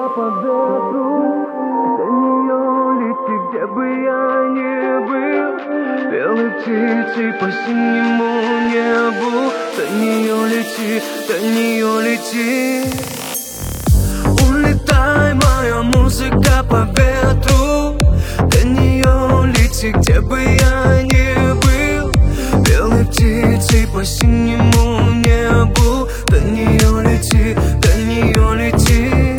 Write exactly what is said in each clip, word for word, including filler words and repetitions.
музыка по ветру, до нее лети, где бы я ни был. Белой птицей по синему небу, до нее лети, до нее лети. Улетай, моя музыка по ветру, до нее лети, где бы я ни был. Белой птицей по синему небу, до нее лети, до нее лети.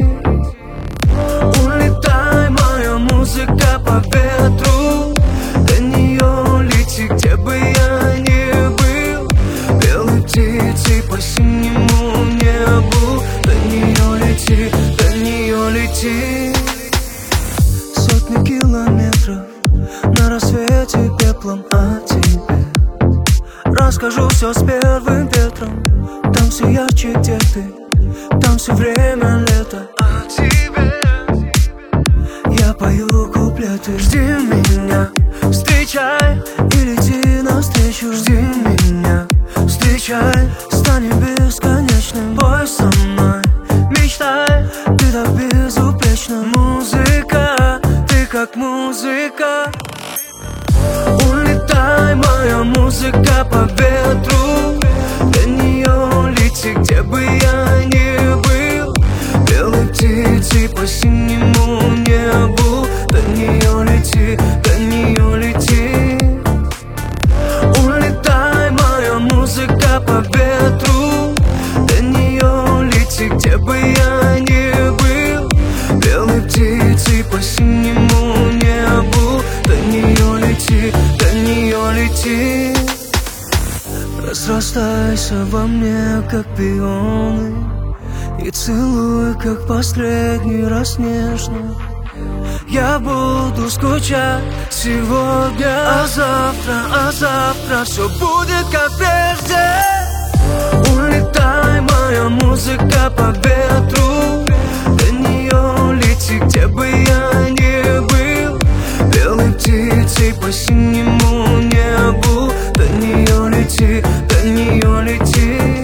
Улетай, моя музыка по ветру, до нее лети, где бы я ни был. Белой птицей по синему небу, до нее лети, до нее лети. Сотни километров на рассвете пеплом о тебе. Расскажу все с первым ветром. Там все ярче, где ты, там все время лето. О тебе я пою куплеты. Жди меня, встречай и лети навстречу. Жди меня, встречай, станем бесконечным. Бой со мной, мечтай, ты так безупречна. Музыка, ты как музыка. Улетай, моя музыка по ветру, до нее лети, где бы я ни был. Белой птицей по синему небу, до нее лети, до нее лети. Улетай, моя музыка по ветру, до нее лети, где бы я ни был. Белой птицей по синему небу, до нее лети, до нее лети. Разрастайся во мне, как пионы, и целуй, как последний раз нежно. Я буду скучать сегодня, а завтра, а завтра все будет как прежде. Улетай, моя музыка по ветру, до нее лети, где бы я ни был. Белой птицей по синему небу, до нее лети, до нее лети.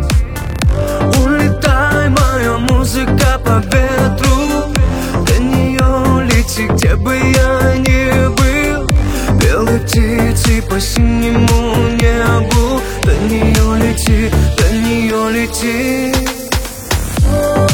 Улетай, моя музыка по ветру, до нее лети, где бы я ни был. Белой птицей по синему небу, до нее лети, до нее лети.